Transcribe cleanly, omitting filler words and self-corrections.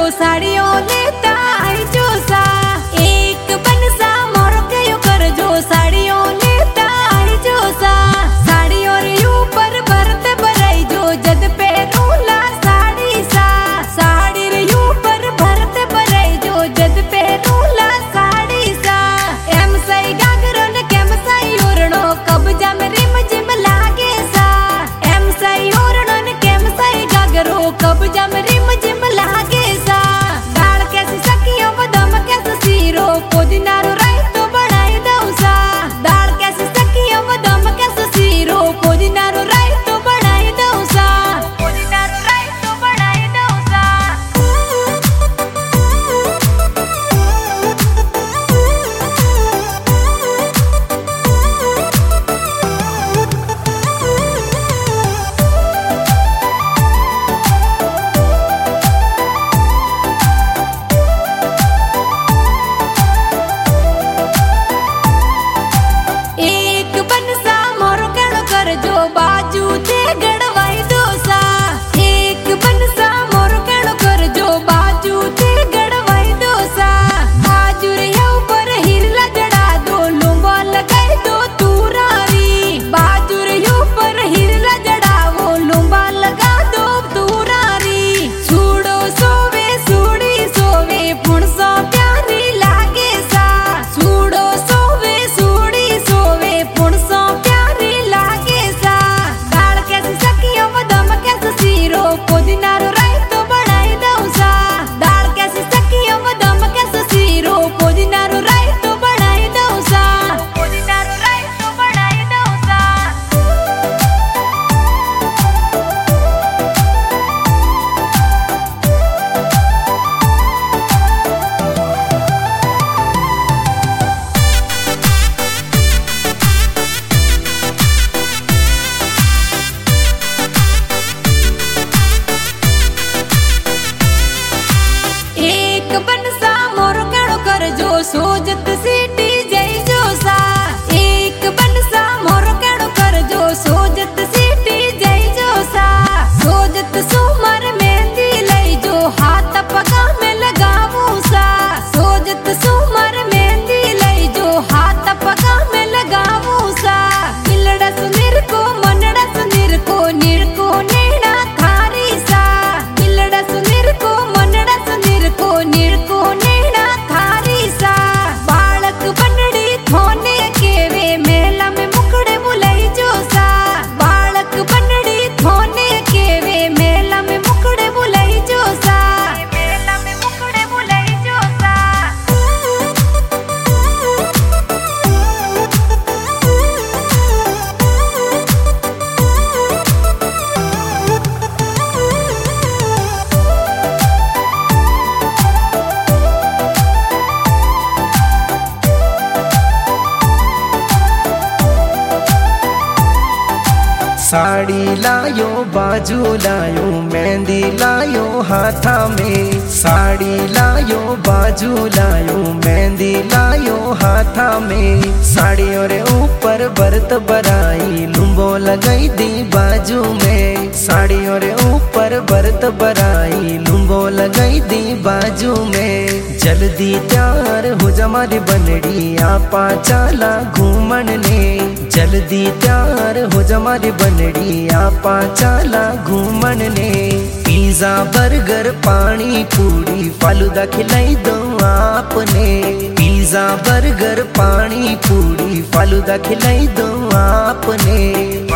साड़ियों लेता आई जो सा एक बनसा मोर कयो कर जो साड़ियों लेता आई जो सा साड़ियों रे ऊपर भरत भराई जो जद पे रूला साड़ी सा साड़ी रे ऊपर भरत भराई जो जद पे रूला साड़ी सा एम सही गागरो न केम सही ओरणो कब्जा में रिम जिम लागे सा एम सही ओरणो न केम सही गागरो कब्जा में रिम जिम लागे सा दाल कैसी सकियो बदम कैसे सीरो पुदीना रो रायतो बनाई दऊं सा दाल कैसी सकियो बदम कैसे सीरो पुदीना रो रायतो बनाई दऊं सा पुदीना रो रायतो बनाई दऊं सा एक बनसा मोरो केड़ो कर जो बाजू ते गड़वाई दोसा एक बनसा मोरो केड़ो कर जो बाजू ते गड़वाई दोसा बाजू रे ऊपर हिरला जड़ा दो लुंबा लगाई दो तूरारी बाजू रे ऊपर हिरला जड़ा वो लुंबा लगा दो तूरारी सूड़ो सोवे सूड़ी सोवे फुणसो प्यारी लागे सा सूड़ो सोवे सूड़ी सोवे फुणसो प्यारी लागे सा दाल कैसी सकियो बदम कैसे सीरो पुदीना रो रायतो बनाई दऊं सा दाल कैसी सकियो बदम कैसे सीरो पुदीना रो रायतो बनाई दऊं सा पुदीना रो रायतो बनाई दऊं सा एक बनसा मोरो केड़ो कर जो सोजत सीटी जई जो सा एक बनसा मोरो केड़ो कर जो सोजत सीटी जई जो सा सोजत सुमर मेहंदी लई जो हाथ पगा में लगावूं सा सोजत सुमर मेहंदी लई जो हाथ पगा में लगावूं सा दिलड़ा सुनिर को मनड़ा सुनिर को निड़को नेड़ा थारी सा दिलड़ा सुनिर को मनड़ा सुनिर को निड़को नेड़ा थारी सा बालक बनड़ी थोने केवे मेला में मुकड़े बुलाई जो सा बालक बनड़ी थोने केवे मेला में मुकड़े बुलाई जो सा मेला में मुकड़े बुलाई जो सा साड़ी लायो बाजू लायो मेहंदी लायो हाथा में साड़ी लायो बाजू लायो मेहंदी लायो हाथा में साड़ियों रे ऊपर भरत भराई लुंबो लगाई दी बाजू में साड़ियों रे ऊपर भरत भराई लुंबो लगाई दी बाजू में जल्दी तैयार हो जा मारी बनड़ी आपा चाला घूमन ने जल्दी तैयार हो जा मारी बनड़ी आपा चाला घूमन ने पिज्जा बर्गर पानी पूरी फालूदा खिलाई दो आपने पिज्जा बर्गर पानी पूरी फालूदा खिलाई दो आपने